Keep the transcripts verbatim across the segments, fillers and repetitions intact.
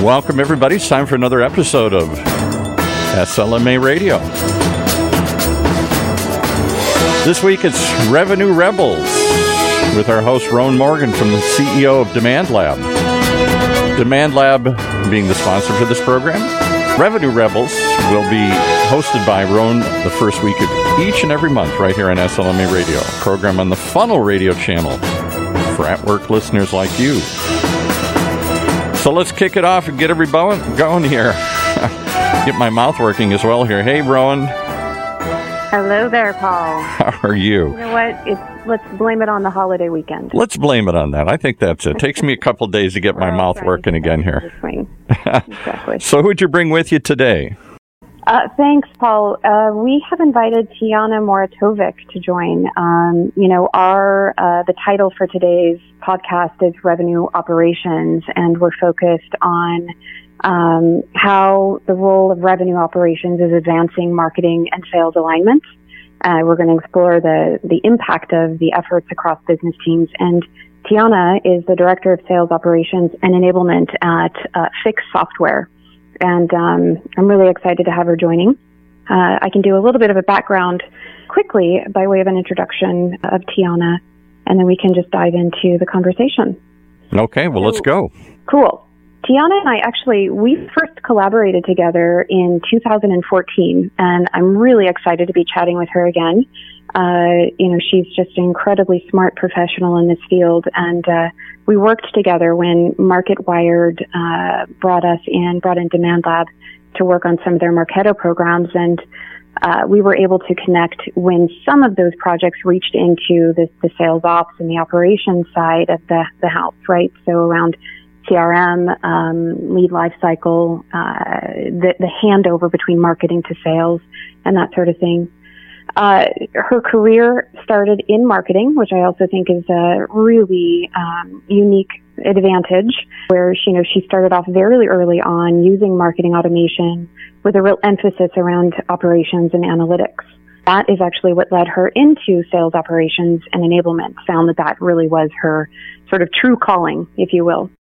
Welcome, everybody. It's time for another episode of S L M A Radio. This week it's Revenue Rebels with our host, Rowan Morgan, from the C E O of Demand Lab. Demand Lab being the sponsor for this program. Revenue Rebels will be hosted by Rowan the first week of each and every month right here on S L M A Radio, a program on the Funnel Radio channel for at-work listeners like you. So let's kick it off and get everybody going here. Get my mouth working as well here. Hey, Rowan. Hello there, Paul. How are you? You know what? It's, let's blame it on the holiday weekend. Let's blame it on that. I think that's it. It takes me a couple of days to get my mouth working again here. Exactly. So who'd you bring with you today? Uh, thanks, Paul. Uh, we have invited Tiana Moratovic to join. Um, you know, our uh, the title for today's podcast is Revenue Operations, and we're focused on um, how the role of revenue operations is advancing marketing and sales alignment. Uh, we're going to explore the the impact of the efforts across business teams. And Tiana is the Director of Sales Operations and Enablement at uh, Fix Software. And um, I'm really excited to have her joining. Uh, I can do a little bit of a background quickly by way of an introduction of Tiana, and then we can just dive into the conversation. Okay, well, so, let's go. Cool. Tiana and I actually, we first collaborated together in two thousand fourteen, and I'm really excited to be chatting with her again. Uh, you know, she's just an incredibly smart professional in this field, and uh, we worked together when MarketWired uh, brought us in, brought in Demand Lab to work on some of their Marketo programs, and uh, we were able to connect when some of those projects reached into the, the sales ops and the operations side of the, the house, right? So around C R M, um, lead lifecycle, uh, the, the handover between marketing to sales, and that sort of thing. Uh, her career started in marketing, which I also think is a really um, unique advantage, where she, you know, she started off very early on using marketing automation with a real emphasis around operations and analytics. That is actually what led her into sales operations and enablement, found that that really was her sort of true calling, if you will.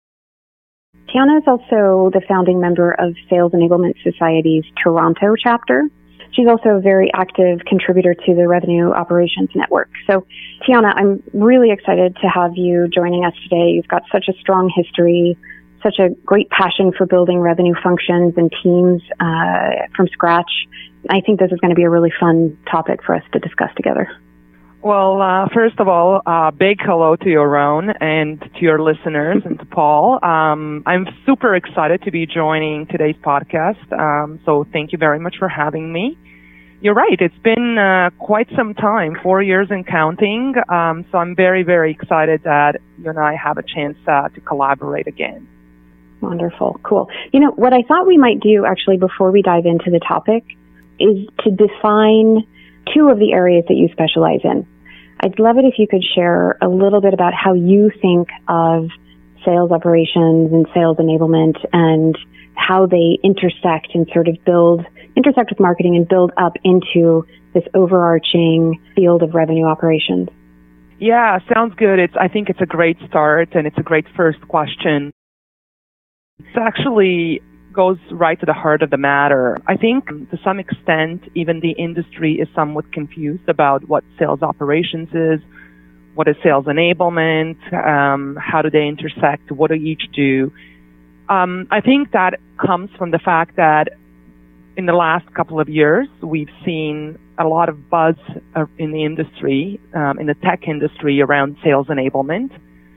Tiana is also the founding member of Sales Enablement Society's Toronto chapter. She's also a very active contributor to the Revenue Operations Network. So, Tiana, I'm really excited to have you joining us today. You've got such a strong history, such a great passion for building revenue functions and teams uh, from scratch. I think this is going to be a really fun topic for us to discuss together. Well, uh, first of all, uh, big hello to you, Rowan, and to your listeners, and to Paul. Um, I'm super excited to be joining today's podcast, um, so thank you very much for having me. You're right, it's been uh, quite some time, four years and counting, um, so I'm very, very excited that you and I have a chance uh, to collaborate again. Wonderful, cool. You know, what I thought we might do, actually, before we dive into the topic, is to define two of the areas that you specialize in. I'd love it if you could share a little bit about how you think of sales operations and sales enablement and how they intersect and sort of build, intersect with marketing and build up into this overarching field of revenue operations. Yeah, sounds good. It's, I think it's a great start and it's a great first question. It's actually goes right to the heart of the matter. I think to some extent, even the industry is somewhat confused about what sales operations is, what is sales enablement, um, how do they intersect, what do each do. Um, I think that comes from the fact that in the last couple of years, we've seen a lot of buzz in the industry, um, in the tech industry around sales enablement.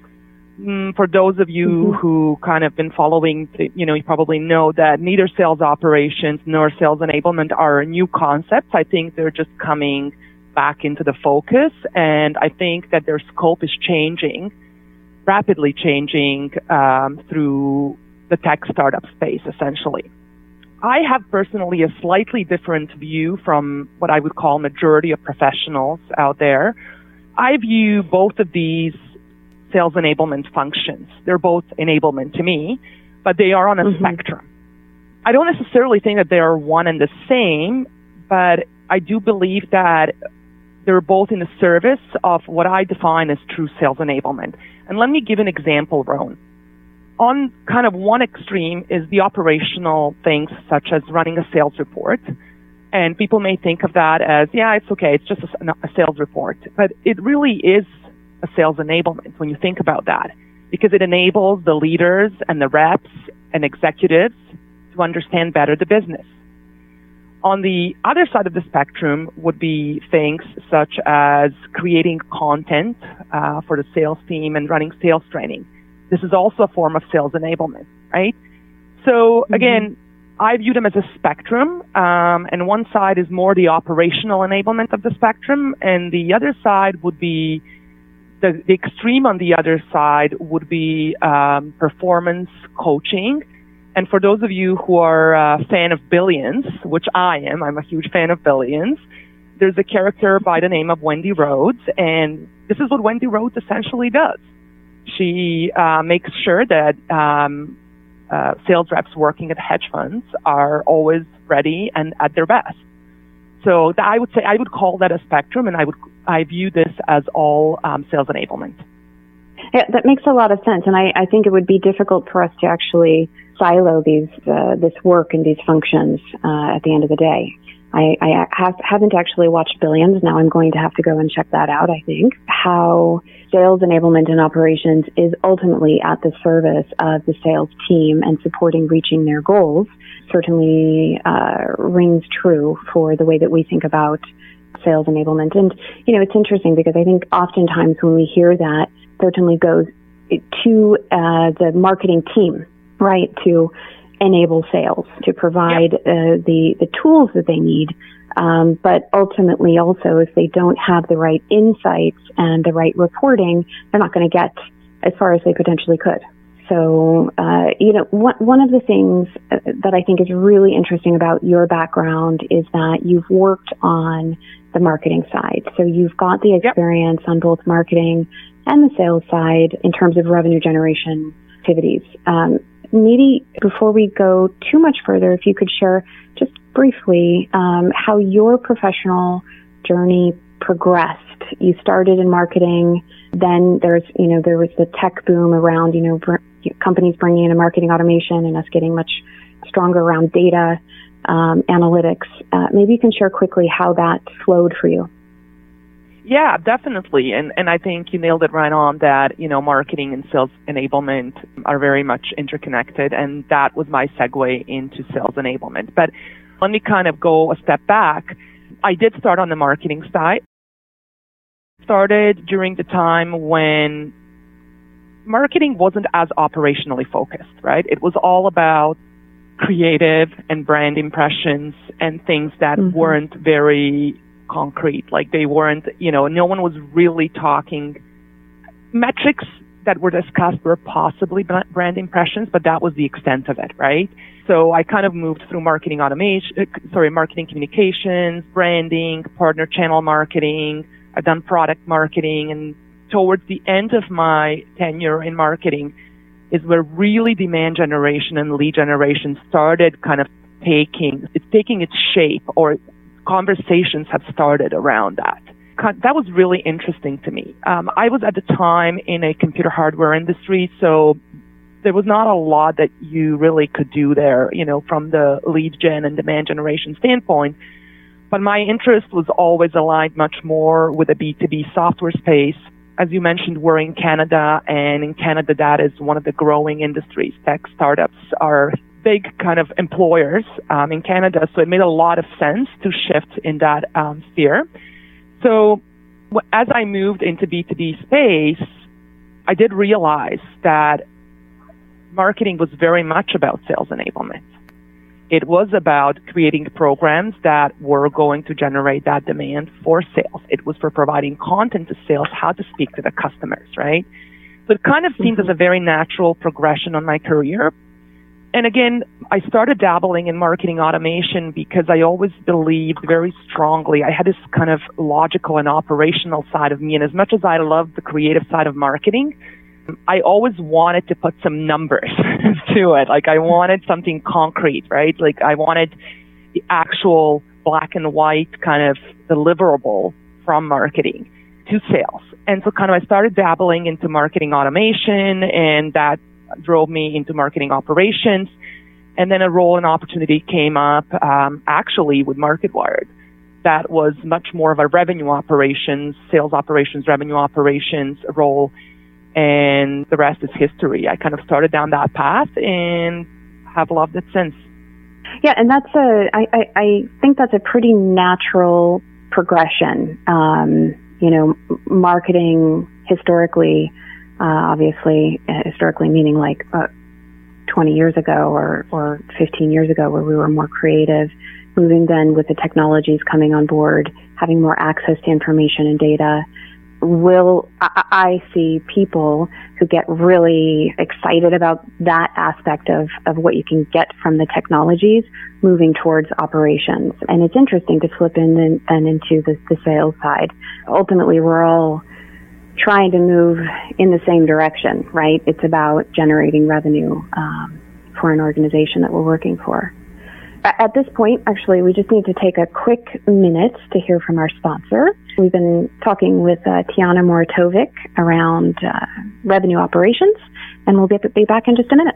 For those of you mm-hmm. who kind of been following, you know, you probably know that neither sales operations nor sales enablement are new concepts. I think they're just coming back into the focus, and I think that their scope is changing, rapidly changing um, through the tech startup space, essentially. I have personally a slightly different view from what I would call majority of professionals out there. I view both of these sales enablement functions. They're both enablement to me, but they are on a mm-hmm. spectrum. I don't necessarily think that they are one and the same, but I do believe that they're both in the service of what I define as true sales enablement. And let me give an example, Rowan. on kind of one extreme is the operational things such as running a sales report. And people may think of that as, yeah, it's okay, it's just a, a sales report. But it really is a sales enablement when you think about that, because it enables the leaders and the reps and executives to understand better the business. On the other side of the spectrum would be things such as creating content uh, for the sales team and running sales training. This is also a form of sales enablement, right? So again, mm-hmm. I view them as a spectrum, um, and one side is more the operational enablement of the spectrum, and the other side would be the, the extreme on the other side would be um, performance coaching. And for those of you who are a fan of Billions, which I am, I'm a huge fan of Billions, there's a character by the name of Wendy Rhodes, and this is what Wendy Rhodes essentially does. She uh, makes sure that um, uh, sales reps working at hedge funds are always ready and at their best. So that I would say I would call that a spectrum, and I would I view this as all um, sales enablement. Yeah, that makes a lot of sense, and I, I think it would be difficult for us to actually silo these uh, this work and these functions uh, at the end of the day. I, I have, haven't actually watched Billions. Now I'm going to have to go and check that out, I think. How sales enablement and operations is ultimately at the service of the sales team and supporting reaching their goals certainly uh, rings true for the way that we think about sales enablement. And, you know, it's interesting because I think oftentimes when we hear that, certainly goes to uh, the marketing team, right, to enable sales, to provide yep. uh, the, the tools that they need. Um, but ultimately also, if they don't have the right insights and the right reporting, they're not going to get as far as they potentially could. So, uh, you know, one, one of the things that I think is really interesting about your background is that you've worked on the marketing side. So you've got the experience yep. on both marketing and the sales side in terms of revenue generation activities. Um, Maybe before we go too much further, if you could share just briefly um, how your professional journey progressed. You started in marketing, then there's, you know, there was the tech boom around, you know, br- companies bringing in a marketing automation and us getting much stronger around data um, analytics. Uh, maybe you can share quickly how that flowed for you. Yeah, definitely. And and I think you nailed it right on that, you know, marketing and sales enablement are very much interconnected, and that was my segue into sales enablement. But let me kind of go a step back. I did start on the marketing side. Started during the time when marketing wasn't as operationally focused, right? It was all about creative and brand impressions and things that mm-hmm. weren't very concrete. Like they weren't, you know, no one was really talking. Metrics that were discussed were possibly brand impressions, but that was the extent of it, right? So I kind of moved through marketing automation, sorry, marketing communications, branding, partner channel marketing. I've done product marketing, and towards the end of my tenure in marketing is where really demand generation and lead generation started kind of taking, it's taking its shape, or conversations have started around that. That was really interesting to me. Um, I was at the time in a computer hardware industry, so there was not a lot that you really could do there, you know, from the lead gen and demand generation standpoint. But my interest was always aligned much more with the B two B software space. As you mentioned, we're in Canada, and in Canada, that is one of the growing industries. Tech startups are big kind of employers um, in Canada, so it made a lot of sense to shift in that um, sphere. So w- as I moved into B two B space, I did realize that marketing was very much about sales enablement. It was about creating programs that were going to generate that demand for sales. It was for providing content to sales, how to speak to the customers, right? So it kind of seemed mm-hmm. as a very natural progression on my career. And again, I started dabbling in marketing automation because I always believed very strongly. I had this kind of logical and operational side of me. And as much as I loved the creative side of marketing, I always wanted to put some numbers to it. Like I wanted something concrete, right? Like I wanted the actual black and white kind of deliverable from marketing to sales. And so kind of I started dabbling into marketing automation, and that drove me into marketing operations. And then a role and opportunity came up, um, actually with MarketWired. That was much more of a revenue operations, sales operations, revenue operations role. And the rest is history. I kind of started down that path and have loved it since. Yeah, and that's a, I, I, I think that's a pretty natural progression. Um, you know, marketing historically, uh, obviously, uh, historically meaning like uh, twenty years ago or, or fifteen years ago where we were more creative, moving then with the technologies coming on board, having more access to information and data. Will I, I see people who get really excited about that aspect of, of what you can get from the technologies moving towards operations. And it's interesting to flip in then, then into the, the sales side. Ultimately, we're all trying to move in the same direction, right? It's about generating revenue um, for an organization that we're working for. At this point, actually, we just need to take a quick minute to hear from our sponsor. We've been talking with uh, Tiana Moratovic around uh, revenue operations, and we'll get be back in just a minute.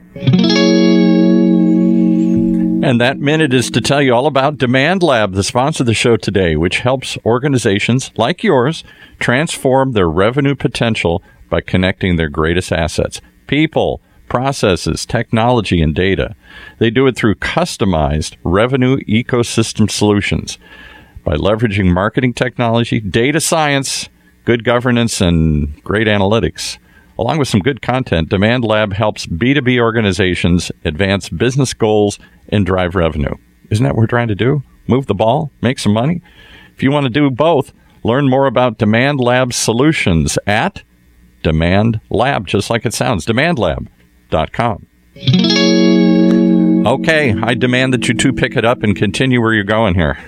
And that minute is to tell you all about Demand Lab, the sponsor of the show today, which helps organizations like yours transform their revenue potential by connecting their greatest assets, people, processes, technology, and data. They do it through customized revenue ecosystem solutions by leveraging marketing technology, data science, good governance, and great analytics. Along with some good content, Demand Lab helps B two B organizations advance business goals and drive revenue. Isn't that what we're trying to do? Move the ball, make some money? If you want to do both, learn more about Demand Lab solutions at Demand Lab, just like it sounds, demand lab dot com. Okay, I demand that you two pick it up and continue where you're going here.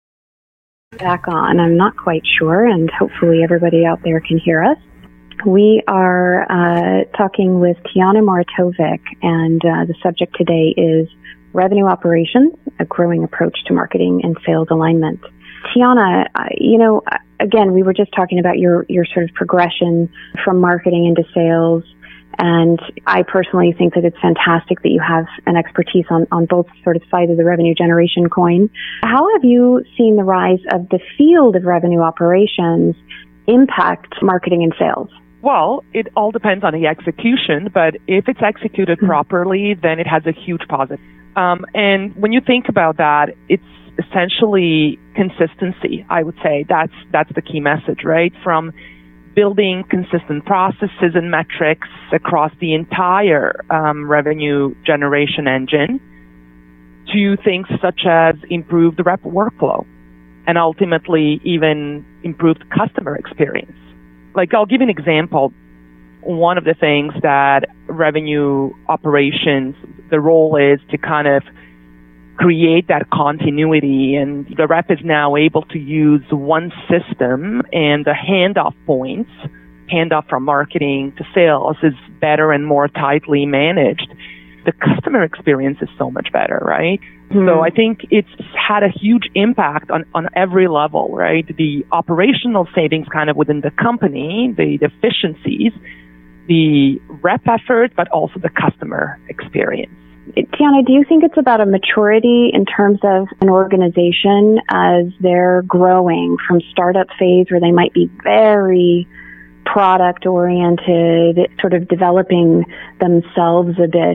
Back on. I'm not quite sure, and hopefully everybody out there can hear us. We are uh, talking with Tiana Moratovic, and uh, the subject today is revenue operations, a growing approach to marketing and sales alignment. Tiana, uh, you know, again, we were just talking about your, your sort of progression from marketing into sales. And I personally think that it's fantastic that you have an expertise on, on both sort of sides of the revenue generation coin. How have you seen the rise of the field of revenue operations impact marketing and sales? Well, it all depends on the execution, but if it's executed mm-hmm. properly, then it has a huge positive. Um, and when you think about that, it's essentially consistency, I would say. That's, that's the key message, right? From building consistent processes and metrics across the entire um, revenue generation engine to things such as improved rep workflow and ultimately even improved customer experience. Like, I'll give you an example. One of the things that revenue operations, the role is to kind of create that continuity, and the rep is now able to use one system, and the handoff points, handoff from marketing to sales, is better and more tightly managed. The customer experience is so much better, right? Mm-hmm. So I think it's had a huge impact on, on every level, right? The operational savings kind of within the company, the, the efficiencies, the rep effort, but also the customer experience. Tiana, do you think it's about a maturity in terms of an organization as they're growing from startup phase where they might be very product oriented, sort of developing themselves a bit,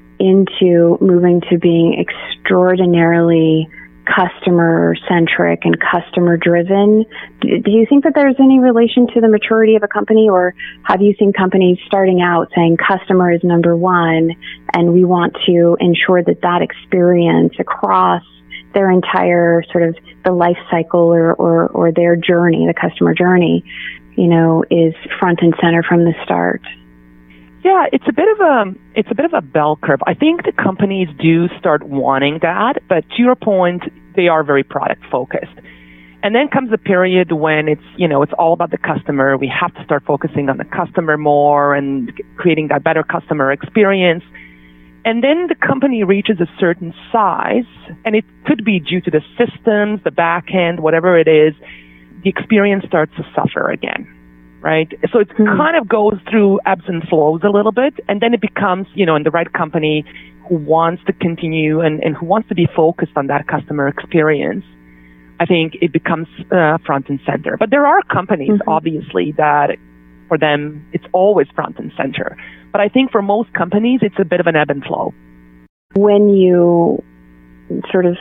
into moving to being extraordinarily customer centric and customer driven? Do you think that there's any relation to the maturity of a company, or have you seen companies starting out saying customer is number one and we want to ensure that that experience across their entire sort of the life cycle or, or, or their journey, the customer journey, you know, is front and center from the start? Yeah, it's a bit of a it's a bit of a bell curve. I think the companies do start wanting that, but to your point, they are very product focused. And then comes a period when it's, you know, it's all about the customer. We have to start focusing on the customer more and creating that better customer experience. And then the company reaches a certain size, and it could be due to the systems, the back end, whatever it is, the experience starts to suffer again. right? So it mm-hmm. kind of goes through ebbs and flows a little bit, and then it becomes, you know, in the right company who wants to continue and, and who wants to be focused on that customer experience, I think it becomes uh, front and center. But there are companies, mm-hmm. obviously, that for them, it's always front and center. But I think for most companies, it's a bit of an ebb and flow. When you sort of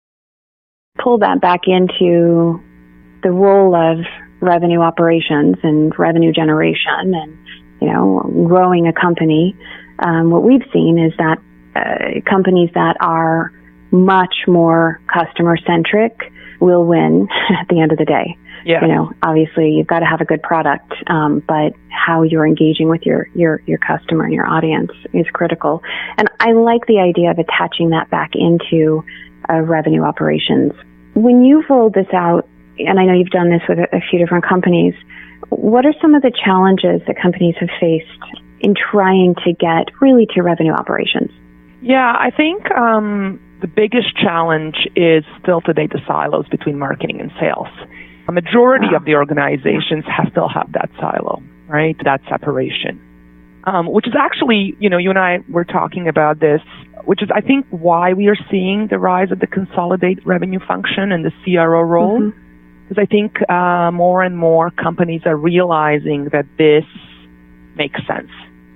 pull that back into the role of revenue operations and revenue generation and, you know, growing a company, um, what we've seen is that uh, companies that are much more customer-centric will win at the end of the day. Yeah. You know, obviously you've got to have a good product, um, but how you're engaging with your, your, your customer and your audience is critical. And I like the idea of attaching that back into uh, revenue operations. When you've rolled this out, and I know you've done this with a, a few different companies, what are some of the challenges that companies have faced in trying to get really to revenue operations? Yeah, I think um, the biggest challenge is still today the silos between marketing and sales. A majority wow. of the organizations have still have that silo, right? That separation, um, which is actually, you know, you and I were talking about this, which is, I think, why we are seeing the rise of the consolidated revenue function and the C R O role. Mm-hmm. Because I think uh, more and more companies are realizing that this makes sense.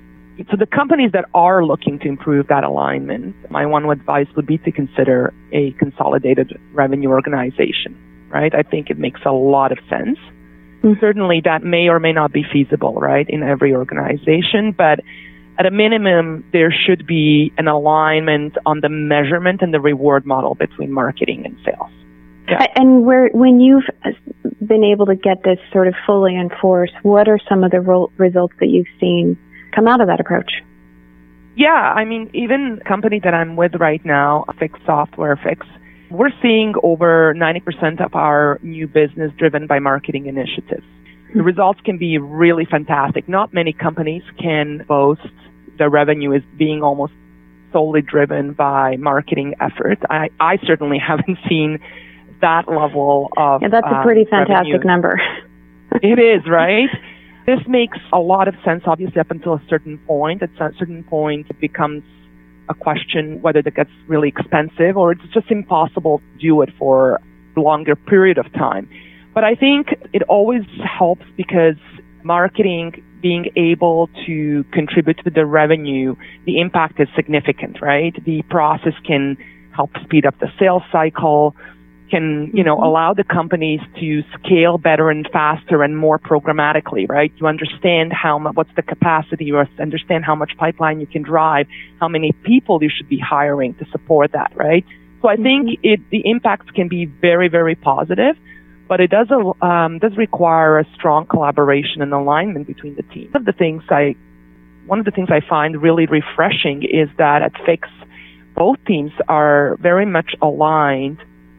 So the companies that are looking to improve that alignment, my one advice would be to consider a consolidated revenue organization, right? I think it makes a lot of sense. Mm-hmm. Certainly that may or may not be feasible, right, in every organization, but at a minimum, there should be an alignment on the measurement and the reward model between marketing and sales. Yeah. And where, when you've been able to get this sort of fully enforced, what are some of the ro- results that you've seen come out of that approach? Yeah, I mean, even the company that I'm with right now, Fix Software Fix, we're seeing over ninety percent of our new business driven by marketing initiatives. Mm-hmm. The results can be really fantastic. Not many companies can boast their revenue is being almost solely driven by marketing efforts. I, I certainly haven't seen that level of yeah, that's a pretty um, fantastic revenue. number. It is, right? This makes a lot of sense, obviously, up until a certain point. At a certain point, it becomes a question whether that gets really expensive or it's just impossible to do it for a longer period of time. But I think it always helps because marketing being able to contribute to the revenue, the impact is significant, right? The process can help speed up the sales cycle, can, you know, allow the companies to scale better and faster and more programmatically, right? You understand how much, what's the capacity, you understand how much pipeline you can drive, how many people you should be hiring to support that, right? So I think it, the impacts can be very, very positive, but it does, um, does require a strong collaboration and alignment between the teams. One of the things I, one of the things I find really refreshing is that at Fix, both teams are very much aligned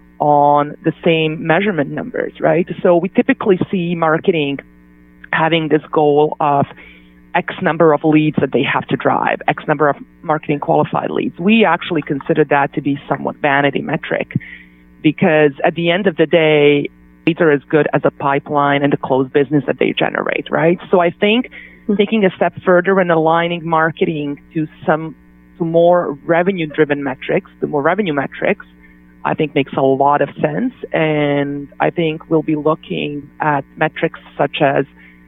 on the same measurement numbers, right? So we typically see marketing having this goal of X number of leads that they have to drive, X number of marketing qualified leads. We actually consider that to be somewhat vanity metric because at the end of the day, leads are as good as a pipeline and the closed business that they generate, right? So I think mm-hmm. taking a step further and aligning marketing to some to more revenue-driven metrics, to more revenue metrics, I think makes a lot of sense. And I think we'll be looking at metrics such as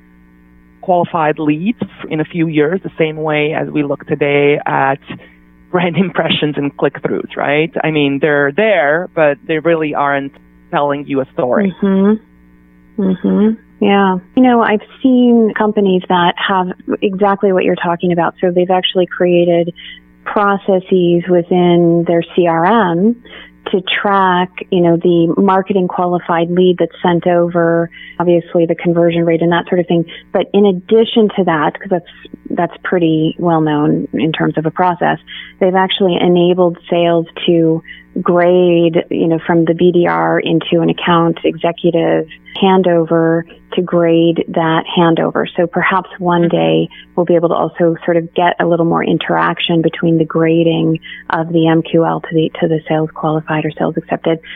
qualified leads in a few years, the same way as we look today at brand impressions and click-throughs, right? I mean, they're there, but they really aren't telling you a story. Mm-hmm. Mm-hmm. Yeah. You know, I've seen companies that have exactly what you're talking about. So they've actually created processes within their C R M to track, you know, the marketing qualified lead that's sent over, obviously the conversion rate and that sort of thing. But in addition to that, because that's, that's pretty well known in terms of a process, they've actually enabled sales to grade, you know, from the B D R into an account executive handover to grade that handover. So perhaps one day we'll be able to also sort of get a little more interaction between the grading of the M Q L to the, to the sales qualified or sales accepted.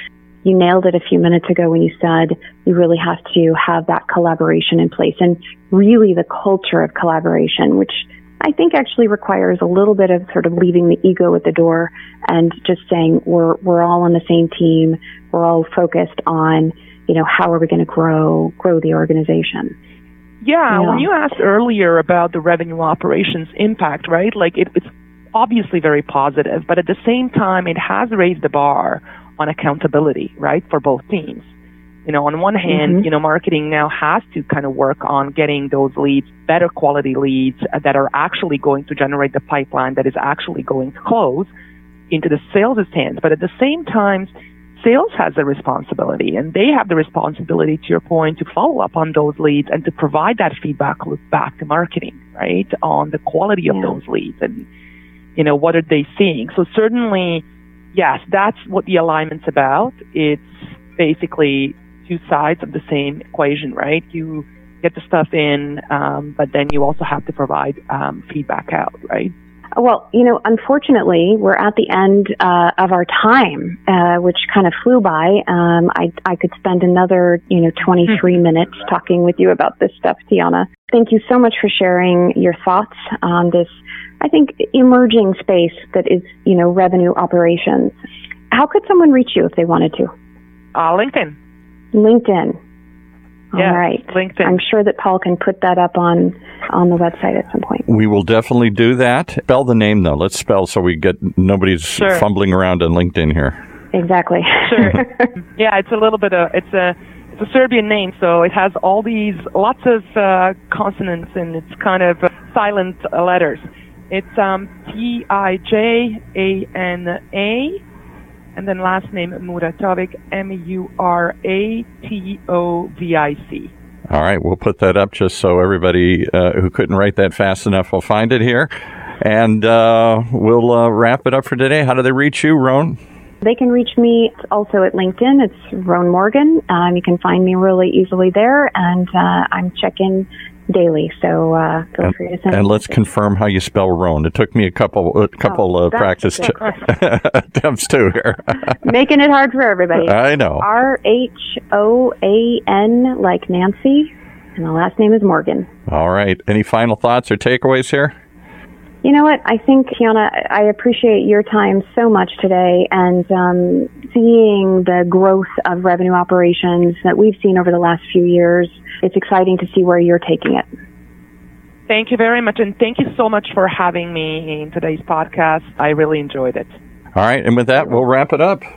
you nailed it a few minutes ago when you said you really have to have that collaboration in place, and really the culture of collaboration, which I think actually requires a little bit of sort of leaving the ego at the door and just saying we're we're all on the same team. We're all focused on, you know, how are we going to grow grow the organization. Yeah, you know? When you asked earlier about the revenue operations impact, right? Like it, it's obviously very positive, but at the same time, it has raised the bar on accountability, right, for both teams. You know, on one hand, mm-hmm. you know, marketing now has to kind of work on getting those leads, better quality leads that are actually going to generate the pipeline that is actually going to close into the sales' hands. But at the same time, sales has a responsibility, and they have the responsibility, to your point, to follow up on those leads and to provide that feedback loop back to marketing, right, on the quality of yeah. those leads and, you know, what are they seeing. So certainly, yes, that's what the alignment's about. It's basically two sides of the same equation, right? You get the stuff in, um, but then you also have to provide um, feedback out, right? Well, you know, unfortunately, we're at the end uh, of our time, uh, which kind of flew by. Um, I, I could spend another, you know, twenty-three minutes talking with you about this stuff, Tiana. Thank you so much for sharing your thoughts on this, I think, emerging space that is, you know, revenue operations. How could someone reach you if they wanted to? Uh, LinkedIn. LinkedIn. All yeah, right. LinkedIn. I'm sure that Paul can put that up on, on the website at some point. We will definitely do that. Spell the name, though. Let's spell so we get nobody's sure. fumbling around on LinkedIn here. Exactly. Sure. Yeah, it's a little bit of, it's a, it's a Serbian name, so it has all these, lots of uh, consonants, and it's kind of uh, silent uh, letters. It's um, T I J A N A, and then last name Muratovic, M U R A T O V I C. All right, we'll put that up just so everybody uh, who couldn't write that fast enough will find it here. And uh, we'll uh, wrap it up for today. How do they reach you, Roan? They can reach me also at LinkedIn. It's Roan Morgan. Um, you can find me really easily there, and uh, I'm checking daily, so uh, feel and, free to send And me let's confirm how you spell Roan. It took me a couple a couple oh, of practice t- attempts too here. Making it hard for everybody. I know. R H O A N like Nancy, and the last name is Morgan. All right. Any final thoughts or takeaways here? You know what? I think, Tiana, I appreciate your time so much today, and um, seeing the growth of revenue operations that we've seen over the last few years. It's exciting to see where you're taking it. Thank you very much, and thank you so much for having me in today's podcast. I really enjoyed it. All right, and with that, we'll wrap it up.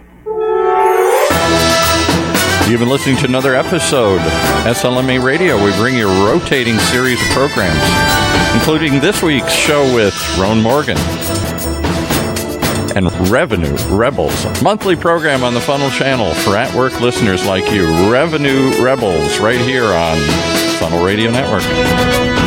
You've been listening to another episode of S L M A Radio. We bring you a rotating series of programs, including this week's show with Roan Morgan and Revenue Rebels, a monthly program on the Funnel Channel for at-work listeners like you. Revenue Rebels, right here on Funnel Radio Network.